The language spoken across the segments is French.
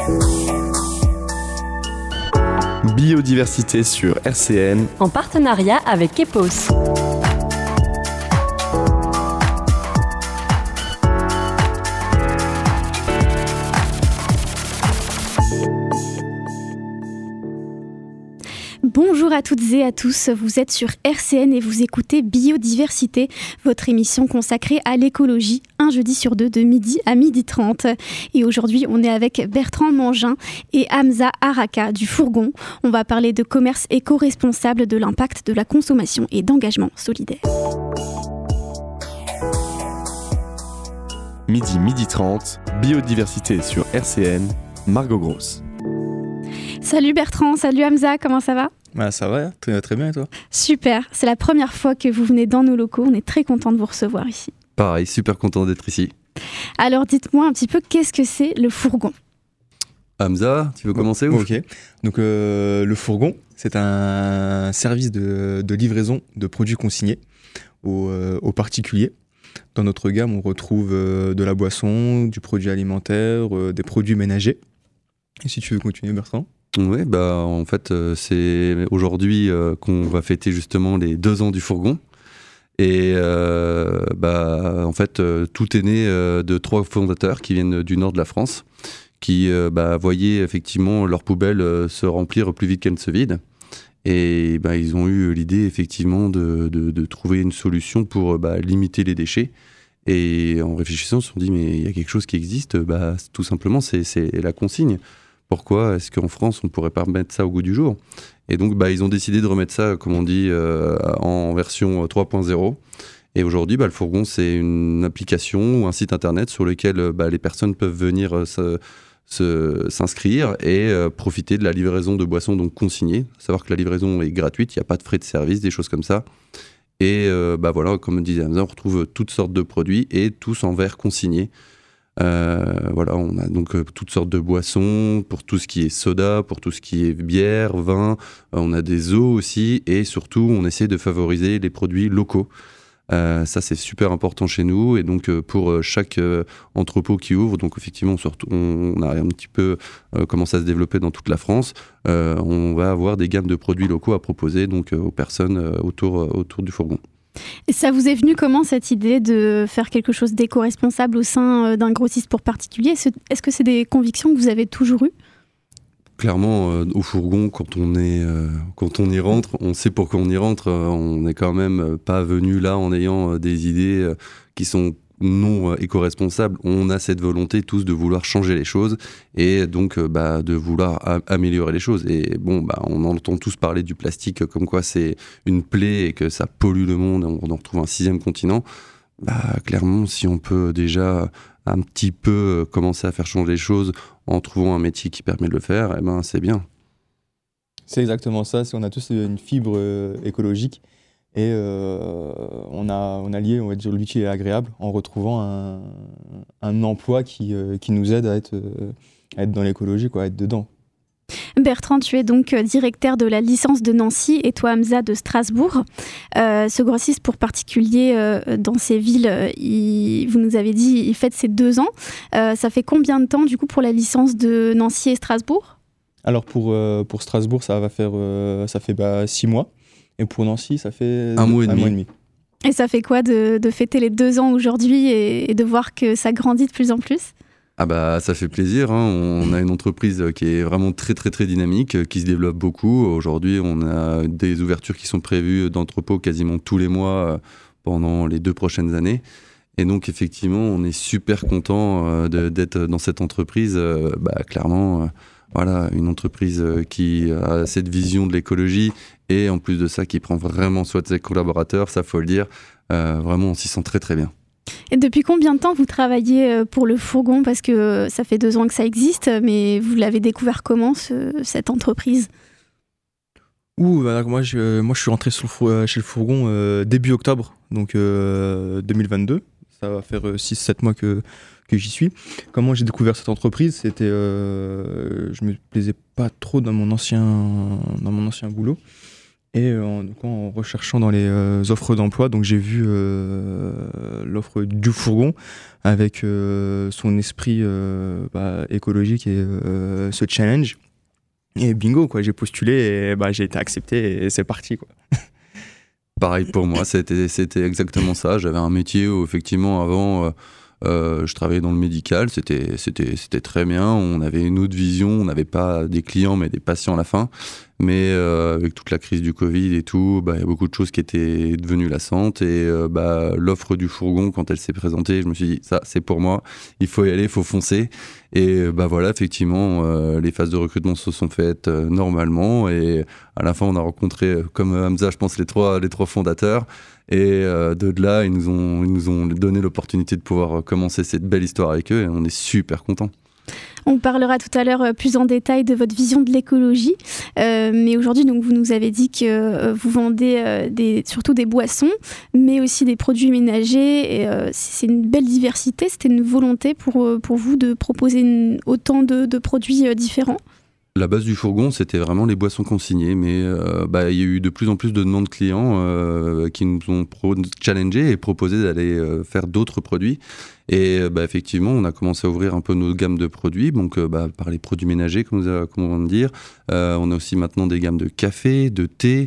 Biodiversité sur RCN, en partenariat avec EPOS. Bonjour à toutes et à tous, vous êtes sur RCN et vous écoutez Biodiversité, votre émission consacrée à l'écologie, un jeudi sur deux de midi à 12h30. Et aujourd'hui, on est avec Bertrand Mangin et Hamza Haraka du Fourgon. On va parler de commerce éco-responsable, de l'impact de la consommation et d'engagement solidaire. midi 30, Biodiversité sur RCN, Margot Gross. Salut Bertrand, salut Hamza, comment ça va ? Ça va, très bien et toi ? Super, c'est la première fois que vous venez dans nos locaux, on est très content de vous recevoir ici. Pareil, super content d'être ici. Alors dites-moi un petit peu, qu'est-ce que c'est le Fourgon ? Hamza, tu veux commencer ou... Ok, donc le Fourgon, c'est un service de livraison de produits consignés aux particuliers. Dans notre gamme, on retrouve de la boisson, du produit alimentaire, des produits ménagers. Et si tu veux continuer, Bertrand ? Oui, en fait, c'est aujourd'hui qu'on va fêter justement les 2 ans du Fourgon. Et en fait, tout est né de 3 fondateurs qui viennent du nord de la France, qui voyaient effectivement leurs poubelles se remplir plus vite qu'elles ne se vident. Et ils ont eu l'idée effectivement de trouver une solution pour limiter les déchets. Et en réfléchissant, ils se sont dit, mais il y a quelque chose qui existe, tout simplement, c'est la consigne. Pourquoi est-ce qu'en France, on ne pourrait pas remettre ça au goût du jour ? Et donc, ils ont décidé de remettre ça, comme on dit, en version 3.0. Et aujourd'hui, le Fourgon, c'est une application ou un site internet sur lequel les personnes peuvent venir s'inscrire et profiter de la livraison de boissons donc consignées. À savoir que la livraison est gratuite, il n'y a pas de frais de service, des choses comme ça. Et voilà, comme disait Hamza, on retrouve toutes sortes de produits et tous en verre consigné. Voilà, on a donc toutes sortes de boissons pour tout ce qui est soda, pour tout ce qui est bière, vin, on a des eaux aussi et surtout on essaie de favoriser les produits locaux. Ça c'est super important chez nous et donc pour chaque entrepôt qui ouvre, donc effectivement on a un petit peu commencé à se développer dans toute la France, on va avoir des gammes de produits locaux à proposer donc aux personnes autour du Fourgon. Et ça vous est venu comment cette idée de faire quelque chose d'éco-responsable au sein d'un grossiste pour particuliers ? Est-ce que c'est des convictions que vous avez toujours eues ? Clairement, au Fourgon, quand on y rentre, on sait pourquoi on y rentre. On n'est quand même pas venu là en ayant des idées qui sont non éco-responsables. On a cette volonté tous de vouloir changer les choses et donc de vouloir améliorer les choses. Et on entend tous parler du plastique comme quoi c'est une plaie et que ça pollue le monde. On en retrouve un 6e continent. Clairement, si on peut déjà un petit peu commencer à faire changer les choses en trouvant un métier qui permet de le faire, c'est bien. C'est exactement ça. On a tous une fibre écologique. Et on a lié, on va dire, l'utile et l'agréable en retrouvant un emploi qui nous aide à être dans l'écologie, à être dedans. Bertrand, tu es donc directeur de la licence de Nancy et toi Hamza de Strasbourg. Ce grossiste pour particuliers dans ces villes, vous nous avez dit, il fête ses 2 ans. Ça fait combien de temps du coup pour la licence de Nancy et Strasbourg ? Alors pour Strasbourg, ça fait 6 mois. Et pour Nancy, ça fait 1 mois et demi. Et ça fait quoi de fêter les 2 ans aujourd'hui et de voir que ça grandit de plus en plus ? Ça fait plaisir, hein. On a une entreprise qui est vraiment très très très dynamique, qui se développe beaucoup. Aujourd'hui, on a des ouvertures qui sont prévues d'entrepôts quasiment tous les mois pendant les 2 prochaines années. Et donc effectivement, on est super content d'être dans cette entreprise. Clairement, voilà, une entreprise qui a cette vision de l'écologie et en plus de ça, qui prend vraiment soin de ses collaborateurs, ça faut le dire. Vraiment, on s'y sent très très bien. Et depuis combien de temps vous travaillez pour le Fourgon ? Parce que ça fait 2 ans que ça existe, mais vous l'avez découvert comment, cette entreprise ? Moi, je suis rentré chez le Fourgon début octobre, donc 2022. Ça va faire 6-7 mois que j'y suis. Comment j'ai découvert cette entreprise ? C'était, je me plaisais pas trop dans mon ancien boulot. Et en recherchant dans les offres d'emploi, donc j'ai vu l'offre du fourgon avec son esprit écologique et ce challenge. Et bingo, quoi, j'ai postulé et j'ai été accepté et c'est parti, quoi. Pareil pour moi, c'était exactement ça. J'avais un métier où effectivement avant... je travaillais dans le médical, c'était très bien, on avait une autre vision, on n'avait pas des clients mais des patients à la fin, mais avec toute la crise du Covid et tout, il y a beaucoup de choses qui étaient devenues lassantes et l'offre du fourgon quand elle s'est présentée, je me suis dit ça c'est pour moi, il faut y aller, il faut foncer et voilà effectivement les phases de recrutement se sont faites normalement et à la fin on a rencontré comme Hamza je pense les trois fondateurs. Et de là, ils nous ont donné l'opportunité de pouvoir commencer cette belle histoire avec eux et on est super contents. On parlera tout à l'heure plus en détail de votre vision de l'écologie. Mais aujourd'hui, donc, vous nous avez dit que vous vendez surtout des boissons, mais aussi des produits ménagers. Et, c'est une belle diversité. C'était une volonté pour vous de proposer autant de produits différents. La base du fourgon, c'était vraiment les boissons consignées, mais il y a eu de plus en plus de demandes clients qui nous ont challengés et proposé d'aller faire d'autres produits. Et effectivement, on a commencé à ouvrir un peu nos gammes de produits, donc par les produits ménagers, comme on vient de dire. On a aussi maintenant des gammes de café, de thé,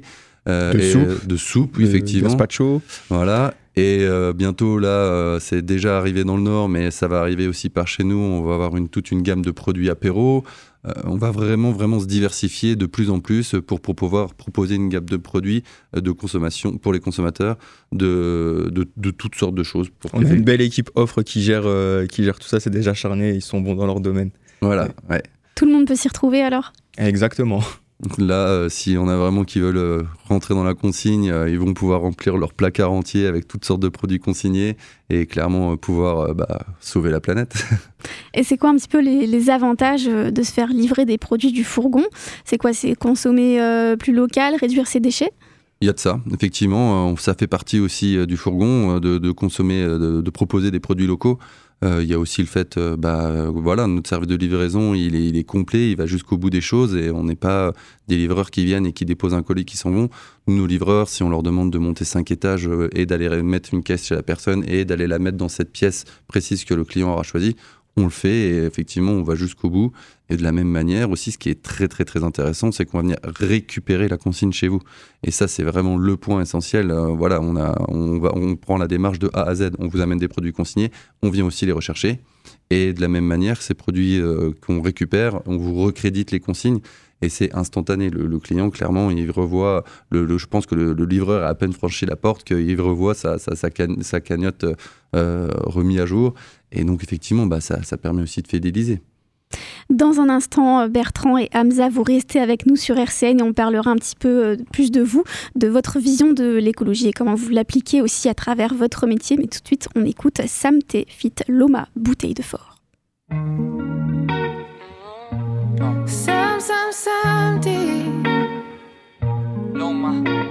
de soupe, effectivement. Gazpacho. Voilà. Et bientôt, là, c'est déjà arrivé dans le Nord, mais ça va arriver aussi par chez nous. On va avoir toute une gamme de produits apéro. On va vraiment se diversifier de plus en plus pour pouvoir proposer une gamme de produits de consommation pour les consommateurs de toutes sortes de choses. On a une belle équipe offre qui gère tout ça, c'est déjà acharné, ils sont bons dans leur domaine. Voilà, ouais. Tout le monde peut s'y retrouver alors ? Exactement. Donc là, si on a vraiment qui veulent rentrer dans la consigne, ils vont pouvoir remplir leur placard entier avec toutes sortes de produits consignés et clairement pouvoir sauver la planète. Et c'est quoi un petit peu les avantages de se faire livrer des produits du fourgon ? C'est quoi ? C'est consommer plus local, réduire ses déchets ? Il y a de ça, effectivement, ça fait partie aussi du fourgon de consommer, de proposer des produits locaux. Il y a aussi le fait, notre service de livraison, il est complet, il va jusqu'au bout des choses et on n'est pas des livreurs qui viennent et qui déposent un colis qui s'en vont. Nous, nos livreurs, si on leur demande de monter 5 étages et d'aller mettre une caisse chez la personne et d'aller la mettre dans cette pièce précise que le client aura choisie, on le fait et effectivement, on va jusqu'au bout. Et de la même manière aussi, ce qui est très très très intéressant, c'est qu'on va venir récupérer la consigne chez vous. Et ça, c'est vraiment le point essentiel. On prend la démarche de A à Z. On vous amène des produits consignés, on vient aussi les rechercher. Et de la même manière, ces produits qu'on récupère, on vous recrédite les consignes. Et c'est instantané. Le client, clairement, il revoit. Je pense que le livreur a à peine franchi la porte qu'il revoit sa cagnotte remis à jour. Et donc, effectivement, ça permet aussi de fidéliser. Dans un instant, Bertrand et Hamza, vous restez avec nous sur RCN et on parlera un petit peu plus de vous, de votre vision de l'écologie et comment vous l'appliquez aussi à travers votre métier. Mais tout de suite, on écoute Sam T fit Loma, Bouteille de Fort. Sam T Loma.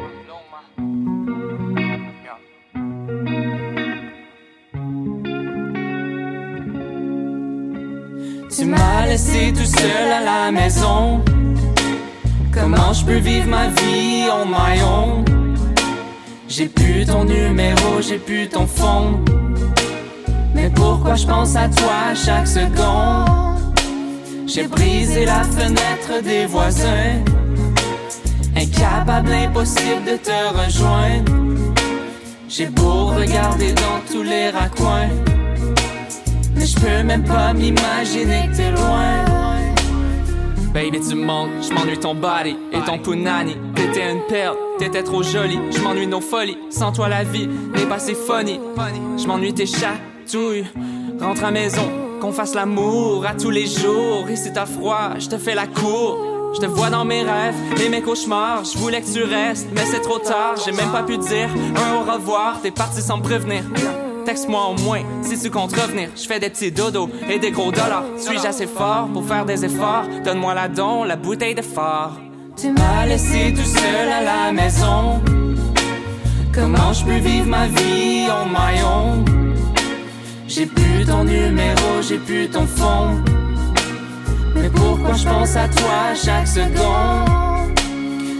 Tu m'as laissé tout seul à la maison. Comment je peux vivre ma vie on my own? J'ai plus ton numéro, j'ai plus ton phone. Mais pourquoi je pense à toi à chaque seconde? J'ai brisé la fenêtre des voisins. Incapable, impossible de te rejoindre. J'ai beau regarder dans tous les raccoins, mais je peux même pas m'imaginer que t'es loin. Baby tu manques, je m'ennuie ton body et ton punani. T'étais une perle, t'étais trop jolie. Je m'ennuie nos folies, sans toi la vie n'est pas si funny. Je m'ennuie tes chatouilles, rentre à maison, qu'on fasse l'amour à tous les jours. Et si t'as froid, je te fais la cour. Je te vois dans mes rêves et mes cauchemars. Je voulais que tu restes, mais c'est trop tard. J'ai même pas pu te dire un au revoir. T'es parti sans me prévenir. Texte-moi au moins si tu comptes revenir. Je fais des petits dodos et des gros dollars. Suis-je assez fort pour faire des efforts? Donne-moi la don, la bouteille de phare. Tu m'as laissé tout seul à la maison. Comment je peux vivre ma vie on my own? J'ai plus ton numéro, j'ai plus ton phone. Mais pourquoi je pense à toi chaque seconde?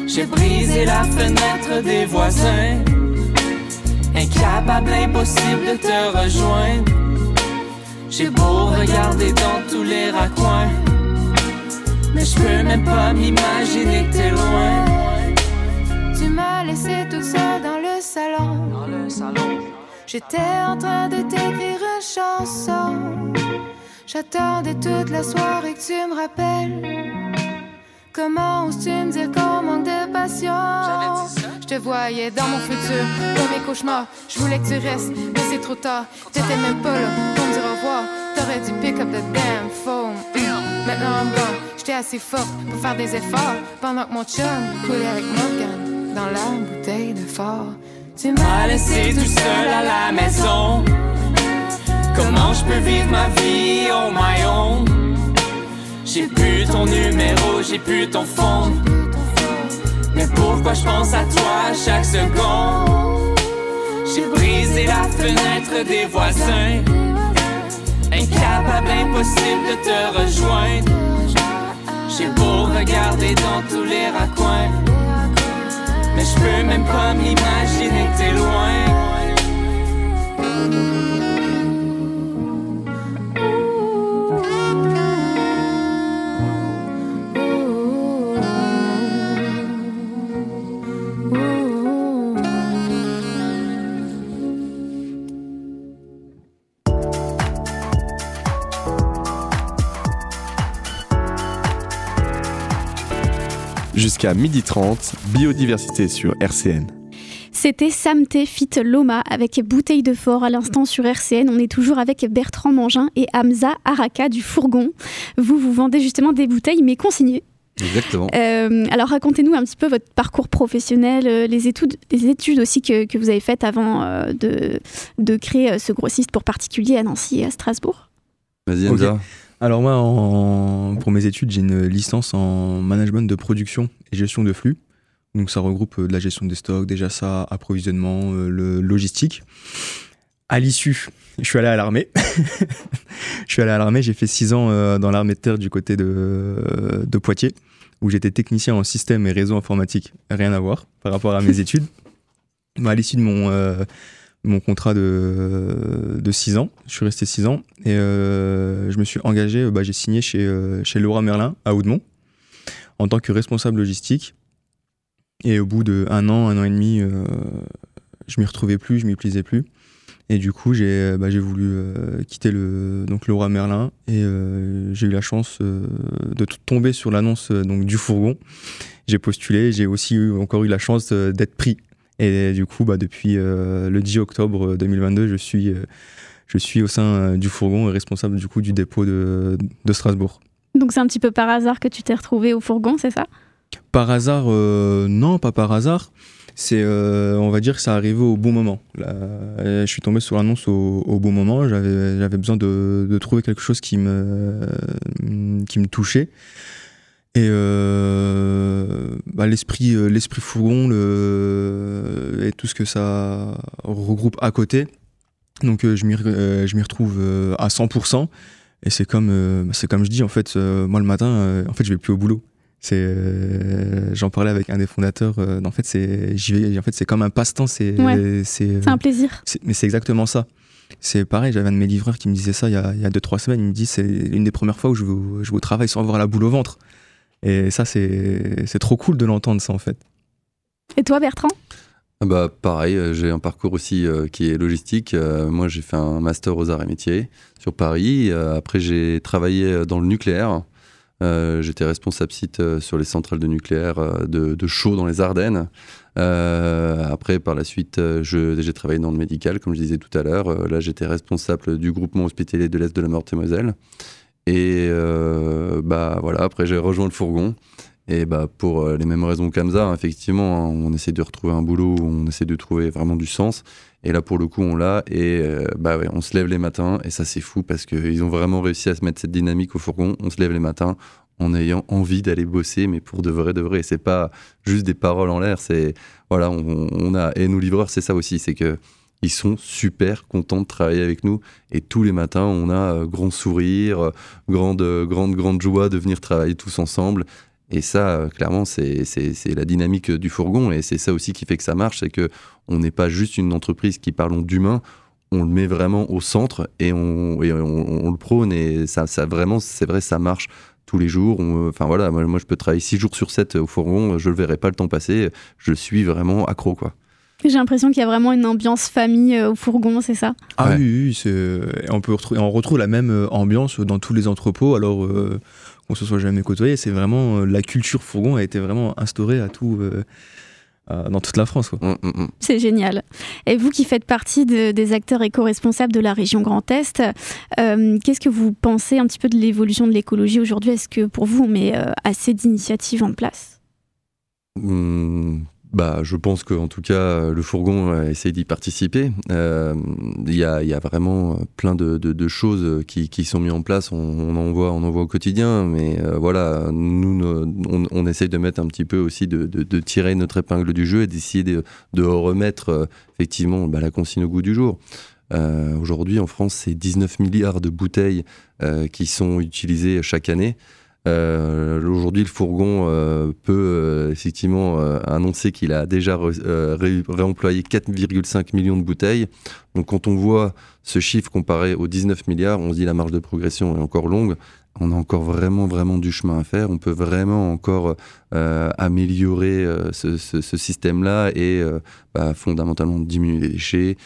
J'ai brisé la fenêtre des voisins. Incapable, impossible de te rejoindre. J'ai beau regarder dans tous les raccoins, mais je peux même pas m'imaginer que t'es loin. Tu m'as laissé toute seule dans le salon. J'étais en train de t'écrire une chanson. J'attendais toute la soirée que tu me rappelles. Comment oses-tu me dire qu'on manque de patience? Je te voyais dans mon futur, dans mes cauchemars. Je voulais que tu restes, mais c'est trop tard. T'étais même pas là pour me dire au revoir. T'aurais dû pick up the damn phone. Maintenant I'm gone, j'étais assez forte pour faire des efforts. Pendant que mon chum coulait avec Morgan dans la bouteille de fort. Tu m'as laissé tout seul à la maison. Comment je peux vivre ma vie on my own? J'ai plus ton numéro, j'ai plus ton phone. Mais pourquoi je pense à toi à chaque seconde? J'ai brisé la fenêtre des voisins. Incapable, impossible de te rejoindre. J'ai beau regarder dans tous les raccoins, mais je peux même pas m'imaginer que t'es loin. Jusqu'à 12h30, biodiversité sur RCN. C'était Samté Fit Loma avec Bouteille de Fort à l'instant sur RCN. On est toujours avec Bertrand Mangin et Hamza Araka du Fourgon. Vous vendez justement des bouteilles mais consignées. Exactement. Alors racontez-nous un petit peu votre parcours professionnel, les études aussi que vous avez faites avant de créer ce grossiste pour particuliers à Nancy et à Strasbourg. Vas-y Hamza. Okay. Alors moi, pour mes études, j'ai une licence en management de production et gestion de flux. Donc ça regroupe de la gestion des stocks, déjà ça, approvisionnement, le logistique. À l'issue, je suis allé à l'armée. J'ai fait 6 ans dans l'armée de terre du côté de Poitiers, où j'étais technicien en système et réseau informatique. Rien à voir par rapport à mes études. À l'issue de mon contrat de 6 ans, je suis resté 6 ans et je me suis engagé, j'ai signé chez Leroy Merlin à Oudemont en tant que responsable logistique. Et au bout d'1 an, 1 an et demi, je m'y retrouvais plus, je m'y plaisais plus. Et du coup, j'ai voulu quitter le Leroy Merlin et j'ai eu la chance de tomber sur l'annonce du Fourgon. J'ai postulé, j'ai aussi encore eu la chance d'être pris. Et du coup, depuis le 10 octobre 2022, je suis au sein du Fourgon et responsable du coup du dépôt de Strasbourg. Donc c'est un petit peu par hasard que tu t'es retrouvé au Fourgon, c'est ça ? Par hasard, non, pas par hasard. C'est, on va dire que ça arrivait au bon moment. Là, je suis tombé sur l'annonce au bon moment. J'avais besoin de trouver quelque chose qui me touchait. Et l'esprit Fourgon et tout ce que ça regroupe à côté. Donc je m'y retrouve à 100%. Et c'est comme je dis, en fait, moi le matin, je vais plus au boulot. J'en parlais avec un des fondateurs. En fait, c'est comme un passe-temps. C'est un plaisir. Mais c'est exactement ça. C'est pareil, j'avais un de mes livreurs qui me disait ça il y a 2-3 semaines. Il me dit c'est une des premières fois où je vais au travail sans avoir la boule au ventre. Et ça, c'est trop cool de l'entendre, ça, en fait. Et toi, Bertrand ? Pareil, j'ai un parcours aussi qui est logistique. Moi, j'ai fait un master aux arts et métiers sur Paris. Après, j'ai travaillé dans le nucléaire. J'étais responsable site sur les centrales de nucléaire de Chaux dans les Ardennes. Après, par la suite, j'ai travaillé dans le médical, comme je disais tout à l'heure. Là, j'étais responsable du groupement hospitalier de l'Est de la Meurthe-et-Moselle. Et après, j'ai rejoint le Fourgon. Et pour les mêmes raisons qu'Hamza, effectivement, on essaie de retrouver un boulot, on essaie de trouver vraiment du sens. Et là, pour le coup, on l'a. Et on se lève les matins. Et ça, c'est fou parce qu'ils ont vraiment réussi à se mettre cette dynamique au Fourgon. On se lève les matins en ayant envie d'aller bosser, mais pour de vrai. C'est pas juste des paroles en l'air. C'est, voilà, on a. Et nos livreurs, c'est ça aussi. C'est que ils sont super contents de travailler avec nous. Et tous les matins, on a grand sourire, grande joie de venir travailler tous ensemble. Et ça, clairement, c'est la dynamique du fourgon, et c'est ça aussi qui fait que ça marche, c'est qu'on n'est pas juste une entreprise qui parlons d'humain, on le met vraiment au centre et on le prône, et ça vraiment, c'est vrai, ça marche tous les jours. Enfin voilà, moi je peux travailler 6 jours sur 7 au fourgon, je le verrai pas le temps passer, je suis vraiment accro, quoi. J'ai l'impression qu'il y a vraiment une ambiance famille au fourgon, c'est ça ? Ah Ouais. oui, on retrouve la même ambiance dans tous les entrepôts, alors qu'on se soit jamais côtoyé. C'est vraiment la culture fourgon a été vraiment instaurée à tout, dans toute la France, quoi. C'est génial. Et vous qui faites partie des acteurs éco-responsables de la région Grand Est, qu'est-ce que vous pensez un petit peu de l'évolution de l'écologie aujourd'hui ? Est-ce que pour vous, on met assez d'initiatives en place ? Je pense qu'en tout cas, le fourgon essaye d'y participer. Il y a vraiment plein de choses qui sont mises en place. On en voit au quotidien, mais voilà, nous, on essaye de mettre un petit peu aussi, de tirer notre épingle du jeu et d'essayer de remettre effectivement la consigne au goût du jour. Aujourd'hui, en France, c'est 19 milliards de bouteilles qui sont utilisées chaque année. Aujourd'hui, le fourgon peut effectivement annoncer qu'il a déjà réemployé 4,5 millions de bouteilles. Donc quand on voit ce chiffre comparé aux 19 milliards, on se dit la marge de progression est encore longue. On a encore vraiment du chemin à faire. On peut vraiment encore améliorer ce système-là et fondamentalement diminuer les déchets,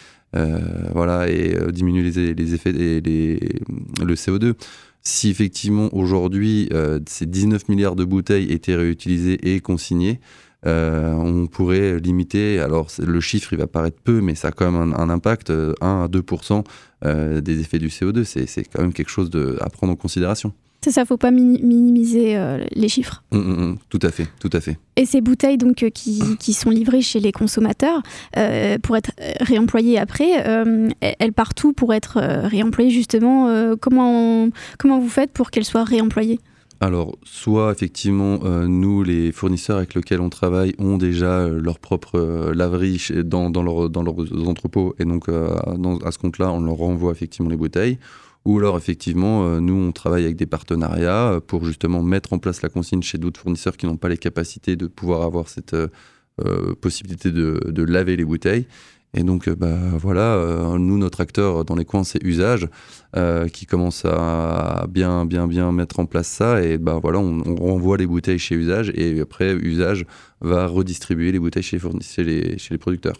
et diminuer les effets le CO2. Si effectivement aujourd'hui ces 19 milliards de bouteilles étaient réutilisées et consignées, on pourrait limiter, alors le chiffre il va paraître peu, mais ça a quand même un impact, 1 à 2% des effets du CO2, c'est quand même quelque chose à prendre en considération. C'est ça, faut pas minimiser les chiffres. Tout à fait. Et ces bouteilles donc qui sont livrées chez les consommateurs pour être réemployées après, elles partent où pour être réemployées justement comment vous faites pour qu'elles soient réemployées ? Alors, soit effectivement, nous, les fournisseurs avec lesquels on travaille, ont déjà leur propre laverie dans leurs entrepôts, et donc à ce compte-là, on leur renvoie effectivement les bouteilles. Ou alors, effectivement, nous, on travaille avec des partenariats pour justement mettre en place la consigne chez d'autres fournisseurs qui n'ont pas les capacités de pouvoir avoir cette possibilité de laver les bouteilles. Et donc, nous, notre acteur dans les coins, c'est Usage, qui commence à bien mettre en place ça. Et on renvoie les bouteilles chez Usage, et après, Usage va redistribuer les bouteilles chez les producteurs.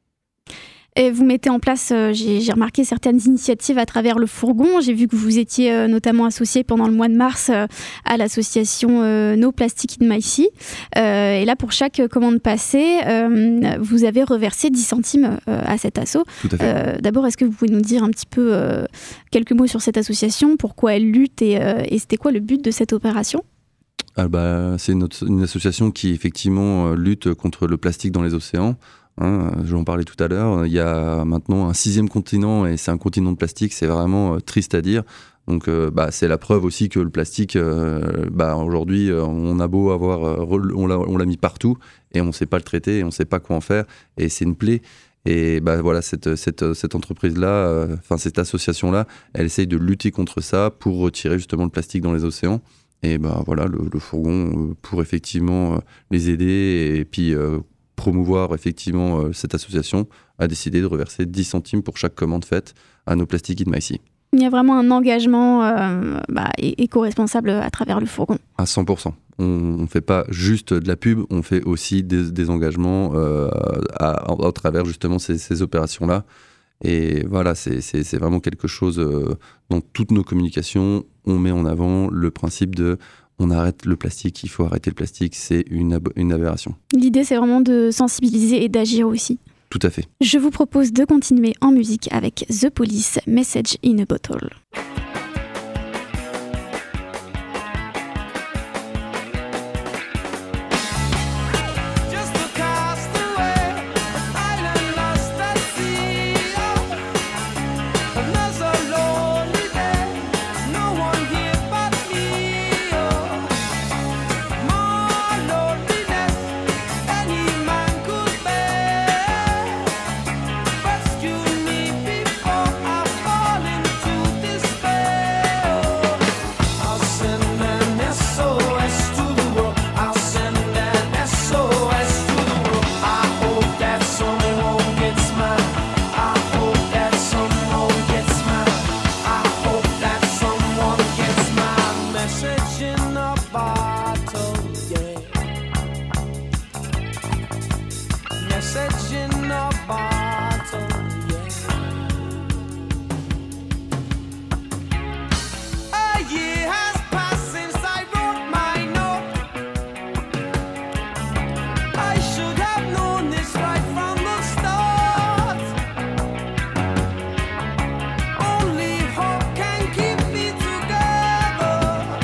Et vous mettez en place, j'ai remarqué certaines initiatives à travers le fourgon. J'ai vu que vous étiez notamment associé pendant le mois de mars à l'association No Plastic in My Sea. Et là, pour chaque commande passée, vous avez reversé 10 centimes à cet asso. Tout à fait. D'abord, est-ce que vous pouvez nous dire un petit peu quelques mots sur cette association, pourquoi elle lutte et c'était quoi le but de cette opération ? C'est une association qui effectivement lutte contre le plastique dans les océans. Je en parlais tout à l'heure, il y a maintenant un 6e continent, et c'est un continent de plastique, c'est vraiment triste à dire. Donc c'est la preuve aussi que le plastique, aujourd'hui, on a beau avoir, on l'a mis partout, et on ne sait pas le traiter, et on ne sait pas quoi en faire, et c'est une plaie. Et cette entreprise-là, cette association-là, elle essaye de lutter contre ça pour retirer justement le plastique dans les océans. Et le fourgon pour effectivement les aider, et puis promouvoir effectivement cette association, a décidé de reverser 10 centimes pour chaque commande faite à No Plastic in My Sea. Il y a vraiment un engagement éco-responsable à travers le fourgon. À 100%. On ne fait pas juste de la pub, on fait aussi des engagements à travers justement ces opérations-là. Et voilà, c'est vraiment quelque chose, dans toutes nos communications, on met en avant le principe de on arrête le plastique, il faut arrêter le plastique, c'est une aberration. L'idée, c'est vraiment de sensibiliser et d'agir aussi. Tout à fait. Je vous propose de continuer en musique avec The Police, Message in a Bottle. Rescue me before I fall into despair. message in a bottle, yeah. Message in a bottle, yeah. A year has passed since I wrote my note. I should have known this right from the start. Only hope can keep me together.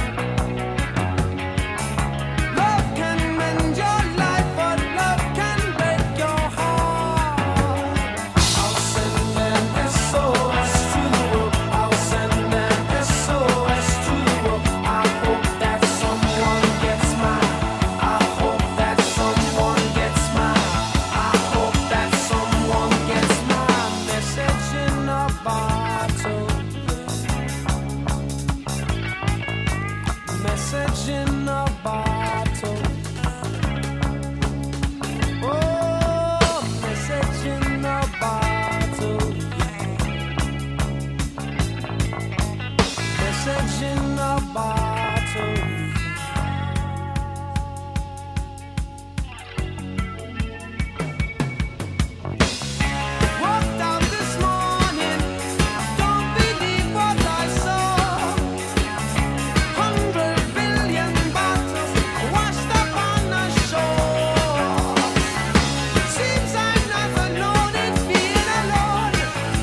Love can mend your life, but love can break your heart. I'll send an SOS to the world. I'll send an SOS to the world. I hope that someone gets mine. I hope that someone gets mine. I hope that someone gets my message in a bottle. Message in a bottle. Oh, message in a bottle. Message in a bottle. Walked out this morning, don't believe what I saw. 100 billion bottles washed up on the shore. Seems I never known it being alone.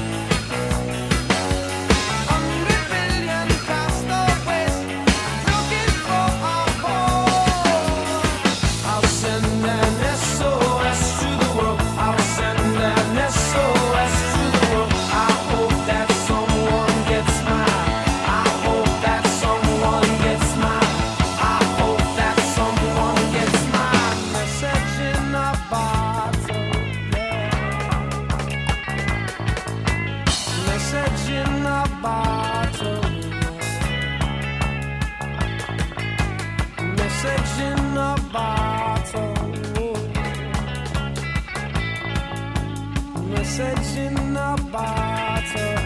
100 billion castaways looking for a home. I'll send an SOS to the world. I'll send an SOS to the world. I hope that someone gets mine. I hope that someone gets mine. I hope that someone gets mine. Message in a bottle, yeah. Message in a bottle. Message in a bottle. Message in a bottle.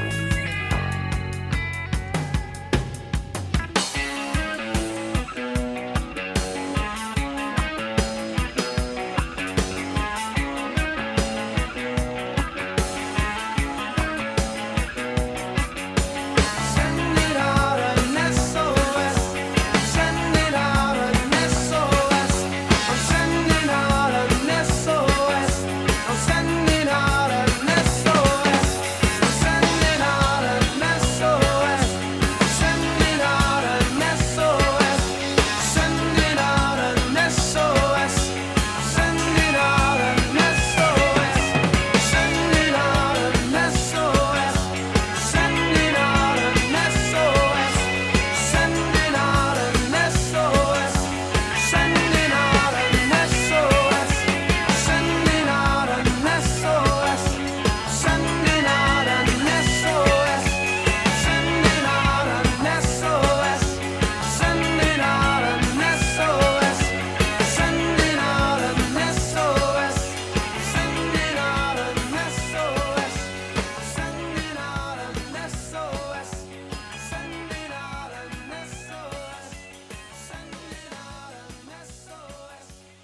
Send it out an SOS. Send it out an SOS. I'm sending out an SOS. I'm sending out an SOS. Send it out an SOS. Send it out an SOS. Send it out an SOS. Send it out an SOS. Send it out an SOS. Send it out an SOS. Send it out an SOS. Send it out an SOS. Send it out an SOS. Send it out an SOS. Send it out an SOS. Send it out an SOS. Send it out an SOS. Send it out an SOS. Send it out an SOS. Send it out an SOS. Send it out an SOS.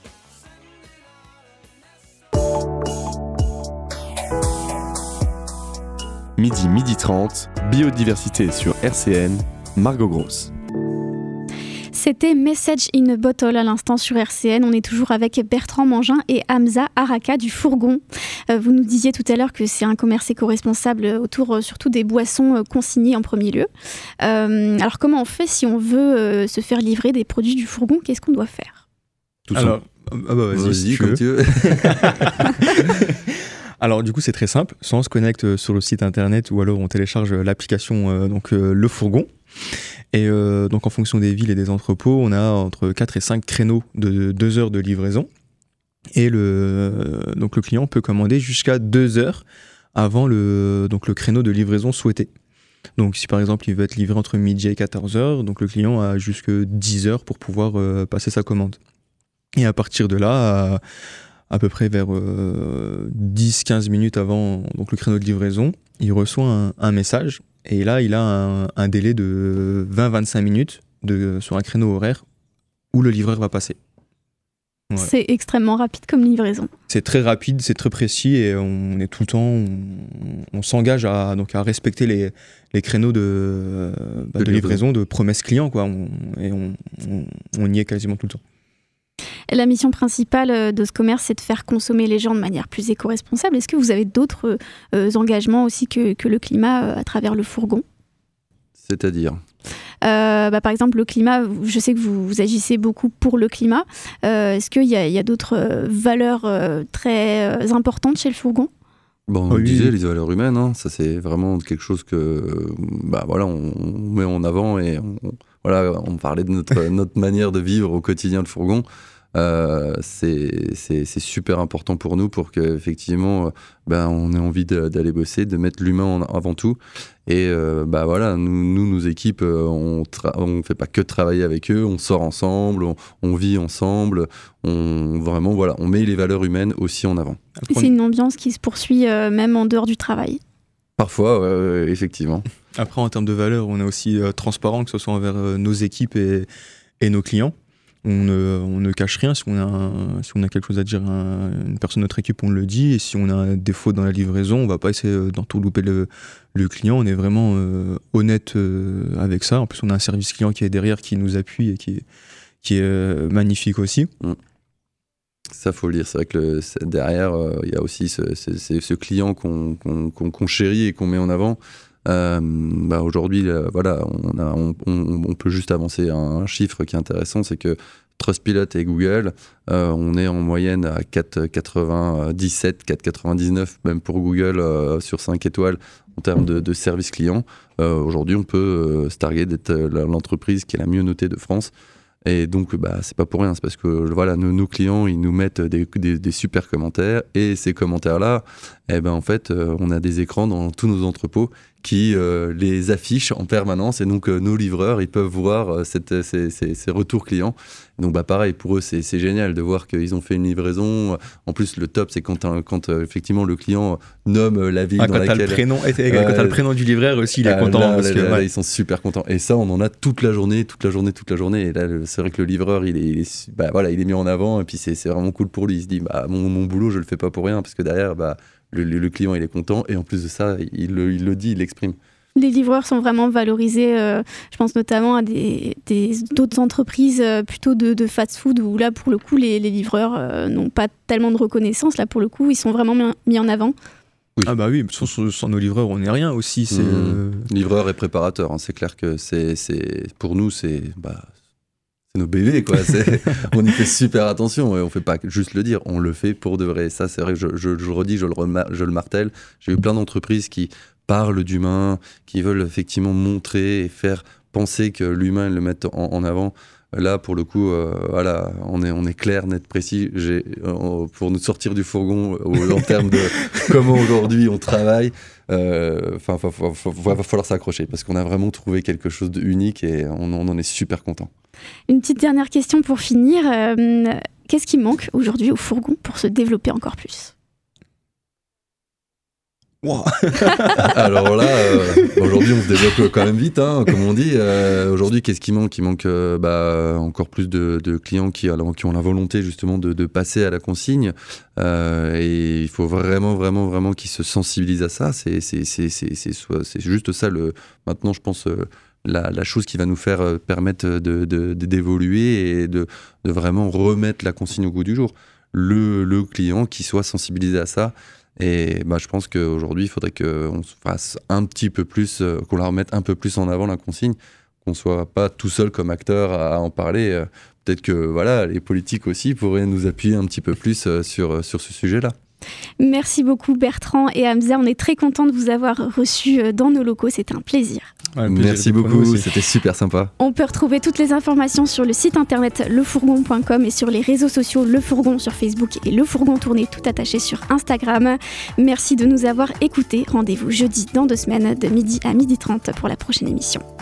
Midi 30, biodiversité sur RCN, Margot Grosse. C'était Message in a Bottle à l'instant sur RCN. On est toujours avec Bertrand Mangin et Hamza Araka du Fourgon. Vous nous disiez tout à l'heure que c'est un commerce éco-responsable autour surtout des boissons consignées en premier lieu. Alors comment on fait si on veut se faire livrer des produits du Fourgon? Qu'est-ce qu'on doit faire? Alors, vas-y, si comme tu veux. Alors du coup c'est très simple, soit on se connecte sur le site internet ou alors on télécharge l'application Le Fourgon. Et donc en fonction des villes et des entrepôts, on a entre 4 et 5 créneaux de 2 heures de livraison. Et donc le client peut commander jusqu'à 2 heures avant le créneau de livraison souhaité. Donc si par exemple il veut être livré entre midi et 14 heures, donc le client a jusque 10 heures pour pouvoir passer sa commande. Et à partir de là, à peu près vers 10-15 minutes avant donc le créneau de livraison, il reçoit un message. Et là, il a un délai de 20-25 minutes sur un créneau horaire où le livreur va passer. Ouais. C'est extrêmement rapide comme livraison. C'est très rapide, c'est très précis et on est tout le temps, on s'engage à respecter les créneaux de livraison, de promesses clients, quoi. On y est quasiment tout le temps. La mission principale de ce commerce, c'est de faire consommer les gens de manière plus éco-responsable. Est-ce que vous avez d'autres engagements aussi que le climat à travers le fourgon ? C'est-à-dire ? Par exemple, le climat, je sais que vous agissez beaucoup pour le climat. Est-ce qu'il y a d'autres valeurs très importantes chez le fourgon ? On disait les valeurs humaines, hein, ça c'est vraiment quelque chose que on met en avant et on parlait de notre manière de vivre au quotidien le fourgon. C'est super important pour nous pour qu'effectivement on ait envie d'aller bosser, de mettre l'humain avant tout. Et nous, nos équipes, on fait pas que travailler avec eux, on sort ensemble, on vit ensemble, on met les valeurs humaines aussi en avant. Et c'est une ambiance qui se poursuit même en dehors du travail. Parfois, effectivement. Après, en termes de valeurs, on est aussi transparent, que ce soit envers nos équipes et nos clients. On ne cache rien. Si on a quelque chose à dire à une personne de notre équipe, on le dit. Et si on a un défaut dans la livraison, on ne va pas essayer d'entourlouper le client. On est vraiment honnête avec ça. En plus, on a un service client qui est derrière, qui nous appuie et qui est magnifique aussi. Ça, faut le dire. C'est vrai que derrière, il y a aussi ce client qu'on chérit et qu'on met en avant. Aujourd'hui, on peut juste avancer un chiffre qui est intéressant, c'est que Trustpilot et Google, on est en moyenne à 4,97, 4,99 même pour Google sur 5 étoiles en termes de service client. Aujourd'hui, on peut se targuer d'être l'entreprise qui est la mieux notée de France. Et donc, c'est pas pour rien, c'est parce que nos clients, ils nous mettent des super commentaires, et ces commentaires-là, en fait, on a des écrans dans tous nos entrepôts qui les affichent en permanence, et donc nos livreurs, ils peuvent voir ces retours clients. Donc pareil, pour eux, c'est génial de voir qu'ils ont fait une livraison. En plus, le top, c'est quand effectivement le client nomme la ville dans laquelle... Quand t'as le prénom du livreur aussi, il est content. Là, ils sont super contents. Et ça, on en a toute la journée. Et là, c'est vrai que le livreur, il est mis en avant, et puis c'est vraiment cool pour lui. Il se dit, mon boulot, je le fais pas pour rien, parce que derrière, le client, il est content, et en plus de ça, il le dit, il l'exprime. Les livreurs sont vraiment valorisés, je pense notamment à d'autres entreprises plutôt de fast-food, où là, pour le coup, les livreurs n'ont pas tellement de reconnaissance. Là, pour le coup, ils sont vraiment mis en avant. Oui. Ah bah oui, sans nos livreurs, on n'est rien aussi. Livreurs et préparateurs, hein, c'est clair que pour nous, c'est nos bébés, quoi. On y fait super attention, et on fait pas juste le dire, on le fait pour de vrai. Ça, c'est vrai que je le redis, je le martèle. J'ai eu plein d'entreprises qui parlent d'humain, qui veulent effectivement montrer et faire penser que l'humain, ils le mettent en avant. Là, pour le coup, on est clair, net, précis. Pour nous sortir du fourgon en termes de comment aujourd'hui on travaille, va falloir s'accrocher, parce qu'on a vraiment trouvé quelque chose d'unique, et on en est super content. Une petite dernière question pour finir. Qu'est-ce qui manque aujourd'hui au fourgon pour se développer encore plus ? Wow. Alors là, aujourd'hui, on se développe quand même vite, hein, comme on dit. Aujourd'hui, qu'est-ce qui manque ? Il manque encore plus de clients qui ont la volonté justement de passer à la consigne. Et il faut vraiment qu'ils se sensibilisent à ça. C'est juste ça. Maintenant, je pense, la chose qui va nous faire permettre d'évoluer et de vraiment remettre la consigne au goût du jour. Le client qui soit sensibilisé à ça. Et je pense qu'aujourd'hui, il faudrait qu'on se fasse un petit peu plus, qu'on la remette un peu plus en avant, la consigne, qu'on ne soit pas tout seul comme acteur à en parler. Peut-être que les politiques aussi pourraient nous appuyer un petit peu plus sur ce sujet-là. Merci beaucoup Bertrand et Hamza, on est très contents de vous avoir reçus dans nos locaux, c'était un plaisir. Ouais, merci beaucoup, c'était super sympa. On peut retrouver toutes les informations sur le site internet lefourgon.com et sur les réseaux sociaux Le Fourgon sur Facebook et Le Fourgon Tourné tout attaché sur Instagram. Merci de nous avoir écoutés, rendez-vous jeudi dans 2 semaines de midi à 12h30 pour la prochaine émission.